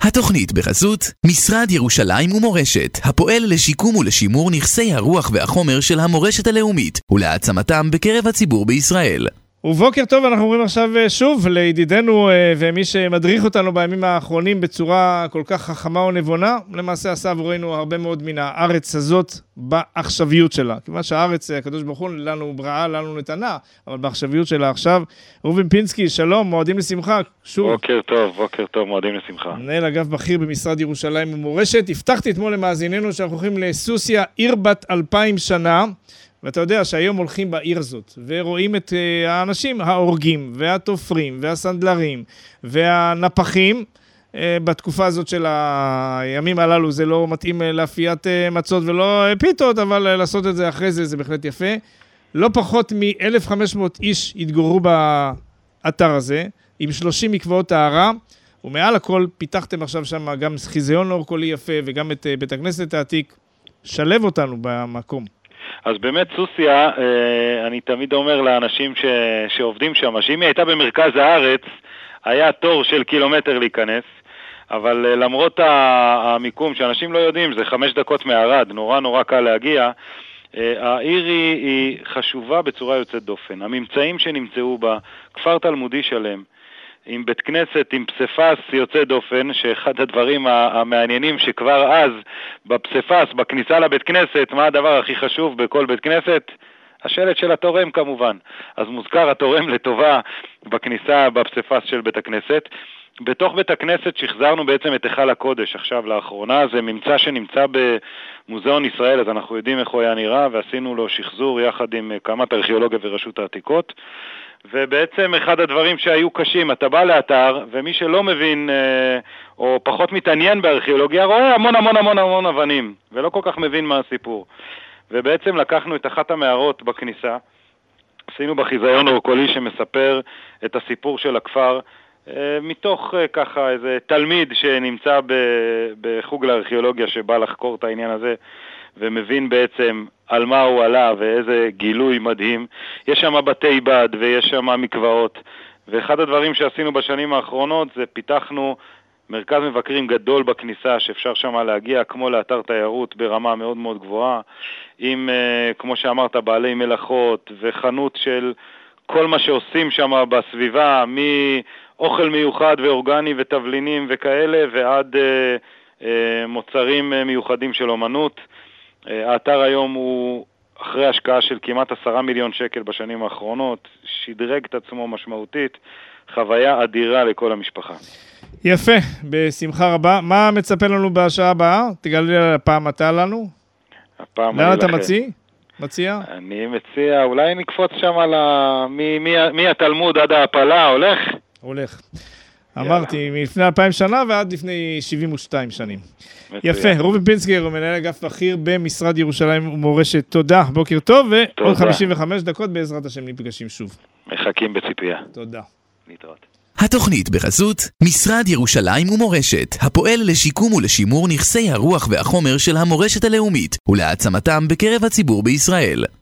התוכנית בחסות משרד ירושלים ומורשת, הפועל לשיקום ולשימור נכסי הרוח והחומר של המורשת הלאומית ולהעצמתם בקרב הציבור בישראל. ובוקר טוב, אנחנו אומרים עכשיו שוב לידידנו ומי שמדריך אותנו בימים האחרונים בצורה כל כך חכמה ונבונה, למעשה עשה עבורנו הרבה מאוד מן הארץ הזאת בעכשוויות שלה. כיוון שהארץ, הקדוש ברוך הוא לנו בראה, לנו נתנה, אבל בעכשוויות שלה עכשיו. ראובן פינסקי, שלום, מועדים לשמחה. שוב. בוקר טוב, מועדים לשמחה. מנהל אגף בכיר במשרד ירושלים ומורשת. הבטחתי אתמול למאזיננו שאנחנו הולכים לסוסיה, עיר בת 2000 שנה. ואתה יודע שהיום הולכים בעיר הזאת, ורואים את האנשים האורגים, והתופרים, והסנדלרים, והנפחים. בתקופה הזאת של הימים הללו זה לא מתאים לאפיית מצות ולא פיתות, אבל לעשות את זה אחרי זה, זה בהחלט יפה. לא פחות מ-1,500 איש התגוררו באתר הזה, עם 30 מקוואות טהרה, ומעל הכל פיתחתם עכשיו שם גם חיזיון אורקולי יפה, וגם את בית הכנסת העתיק. שלב אותנו במקום. אז באמת סוסיה, אני תמיד אומר לאנשים שעובדים שם, שאם היא הייתה במרכז הארץ, היה תור של קילומטר להיכנס, אבל למרות המיקום שאנשים לא יודעים, זה 5 דקות מערד, נורא קל להגיע, העיר היא חשובה בצורה יוצאת דופן. הממצאים שנמצאו בה, כפר תלמודי שלם, עם בית כנסת, עם פספס יוצא דופן, שאחד הדברים המעניינים שכבר אז בפספס, בכניסה לבית כנסת, מה הדבר הכי חשוב בכל בית כנסת? השלט של התורם כמובן. אז מוזכר התורם לטובה בכניסה בפספס של בית הכנסת. בתוך בית הכנסת שחזרנו בעצם את היכל הקודש עכשיו לאחרונה, זה ממצא שנמצא במוזיאון ישראל, אז אנחנו יודעים איך הוא היה נראה, ועשינו לו שחזור יחד עם קמ"ט ארכיאולוגיה ורשות העתיקות. ובעצם אחד הדברים שהיו קשים, אתה בא לאתר, ומי שלא מבין או פחות מתעניין בארכיאולוגיה, רואה המון אבנים, ולא כל כך מבין מה הסיפור. ובעצם לקחנו את אחת המערות בכניסה, עשינו בחיזיון אורקולי שמספר את הסיפור של הכפר, מתוך ככה איזה תלמיד שנמצא בחוג לארכיאולוגיה שבא לחקור את העניין הזה, ומבין בעצם על מה הוא עלה ואיזה גילוי מדהים. יש שם בתי בד ויש שם מקוואות, ואחד הדברים שעשינו בשנים האחרונות זה פיתחנו מרכז מבקרים גדול בכניסה שאפשר שם להגיע כמו לאתר תיירות ברמה מאוד גבוהה, עם כמו שאמרת בעלי מלאכות וחנות של כל מה שעושים שם בסביבה, מאוכל מיוחד ואורגני ותבלינים וכאלה ועד מוצרים מיוחדים של אומנות. האתר היום הוא אחרי השקעה של כמעט 10 מיליון שקל בשנים האחרונות, שדרג את עצמו משמעותית, חוויה אדירה לכל המשפחה. יפה, בשמחה רבה. מה מצפה לנו בשעה הבאה? תגלה הפעם אתה לנו. לאן אתה מציע? אני מציע, אולי נקפוץ שם על מהתלמוד עד ההפלה, הולך. אמרתי, מלפני 2000 שנה ועד לפני 72 שנים. יפה, ראובן פינסקי, מנהל אגף בכיר במשרד ירושלים ומורשת. תודה, בוקר טוב, ועוד 55 דקות בעזרת השם נפגשים שוב. מחכים בציפייה. תודה. להתראות. התוכנית בחסות משרד ירושלים ומורשת, הפועל לשיקום ולשימור נכסי הרוח והחומר של המורשת הלאומית ולהעצמתם בקרב הציבור בישראל.